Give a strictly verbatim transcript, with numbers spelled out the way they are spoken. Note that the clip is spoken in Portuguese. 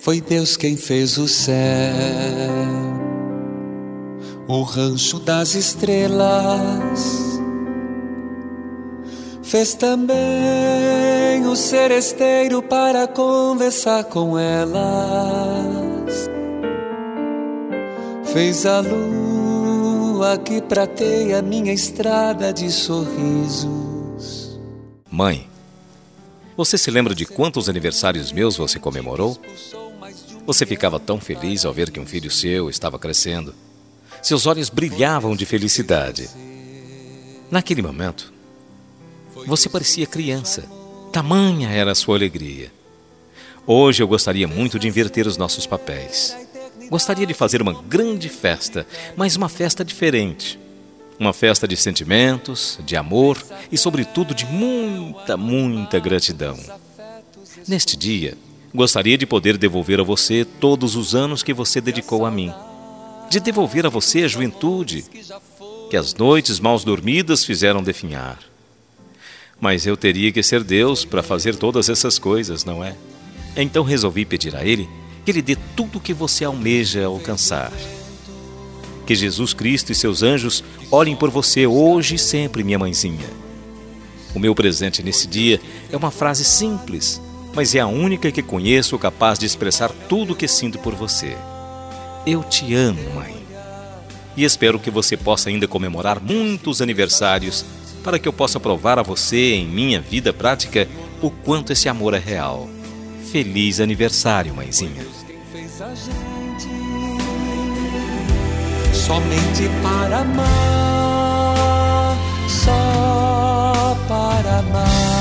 Foi Deus quem fez o céu, o rancho das estrelas. Fez também o seresteiro para conversar com elas. Fez a lua que prateia minha estrada de sorrisos. Mãe, você se lembra de quantos aniversários meus você comemorou? Você ficava tão feliz ao ver que um filho seu estava crescendo. Seus olhos brilhavam de felicidade. Naquele momento, você parecia criança. Tamanha era a sua alegria. Hoje eu gostaria muito de inverter os nossos papéis. Gostaria de fazer uma grande festa, mas uma festa diferente. Uma festa de sentimentos, de amor e, sobretudo, de muita, muita gratidão. Neste dia, gostaria de poder devolver a você todos os anos que você dedicou a mim. De devolver a você a juventude que as noites mal dormidas fizeram definhar. Mas eu teria que ser Deus para fazer todas essas coisas, não é? Então resolvi pedir a Ele que Ele dê tudo o que você almeja alcançar. Que Jesus Cristo e seus anjos olhem por você hoje e sempre, minha mãezinha. O meu presente nesse dia é uma frase simples, mas é a única que conheço capaz de expressar tudo o que sinto por você. Eu te amo, mãe. E espero que você possa ainda comemorar muitos aniversários para que eu possa provar a você, em minha vida prática, o quanto esse amor é real. Feliz aniversário, mãezinha. Fez a gente somente para amar, só para amar.